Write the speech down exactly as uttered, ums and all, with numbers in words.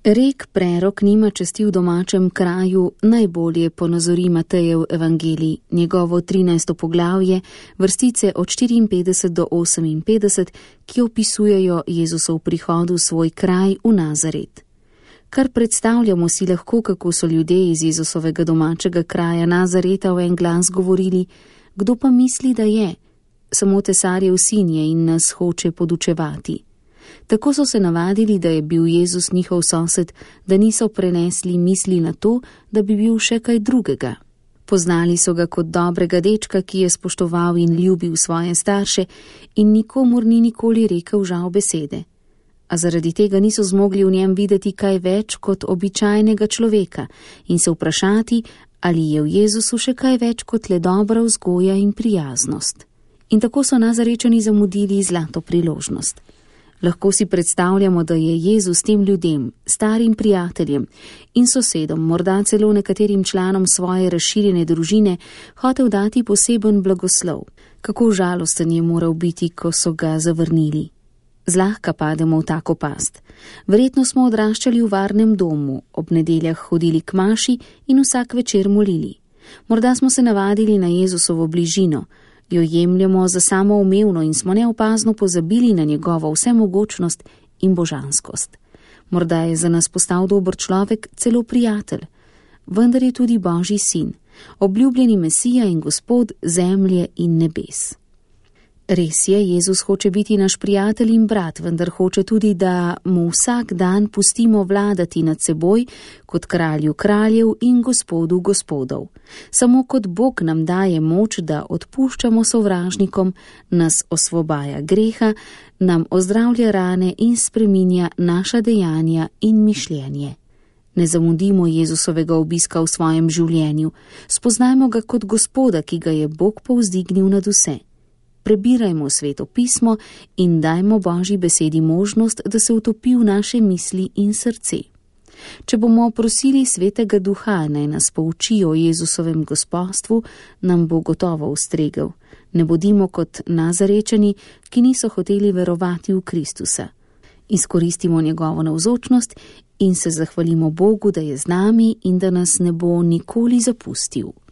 Rek prerok nima časti v domačem kraju najbolje ponazori Matejev evangelij, njegovo trinajsto poglavje, vrstice od štiriinpetdeset do oseminpetdeset, ki opisujejo Jezusov prihod v svoj kraj v Nazaret. Kar predstavljamo si lahko, kako so ljudje iz Jezusovega domačega kraja Nazareta v en glas govorili: kdo pa misli, da je? Samo tesarjev sin je in nas hoče podučevati. Tako so se navadili, da je bil Jezus njihov sosed, da niso prenesli misli na to, da bi bil še kaj drugega. Poznali so ga kot dobrega dečka, ki je spoštoval in ljubil svoje starše in nikomur ni nikoli rekel žal besede. A zaradi tega niso zmogli v njem videti kaj več kot običajnega človeka in se vprašati, ali je v Jezusu še kaj več kot le dobra vzgoja in prijaznost. In tako so Nazarečani zamudili zlato priložnost. Lahko si predstavljamo, da je Jezus tem ljudem, starim prijateljem in sosedom, morda celo nekaterim članom svoje razširjene družine, hotel dati poseben blagoslov. Kako žalosten je moral biti, ko so ga zavrnili. Zlahka pademo v tako past. Verjetno smo odraščali v varnem domu, ob nedeljah hodili k maši in vsak večer molili. Morda smo se navadili na Jezusovo bližino, jo jemljamo za samoumevno in smo neopazno pozabili na njegovo vsemogočnost in božanskost. Morda je za nas postal dober človek, celo prijatelj, vendar je tudi Božji sin, obljubljeni Mesija in Gospod zemlje in nebes. Res je, Jezus hoče biti naš prijatelj in brat, vendar hoče tudi, da mu vsak dan pustimo vladati nad seboj kot kralju kraljev in gospodu gospodov. Samo kot Bog nam daje moč, da odpuščamo sovražnikom, nas osvobaja greha, nam ozdravlja rane in spreminja naša dejanja in mišljenje. Ne zamudimo Jezusovega obiska v svojem življenju, spoznajmo ga kot Gospoda, ki ga je Bog povzdignil nad vse. Prebirajmo Sveto pismo in dajmo Božji besedi možnost, da se utopi v naše misli in srce. Če bomo prosili Svetega Duha, naj nas pouči o Jezusovem gospostvu, nam bo gotovo ustregel. Ne bodimo kot Nazarečani, ki niso hoteli verovati v Kristusa. Izkoristimo njegovo navzočnost in se zahvalimo Bogu, da je z nami in da nas ne bo nikoli zapustil.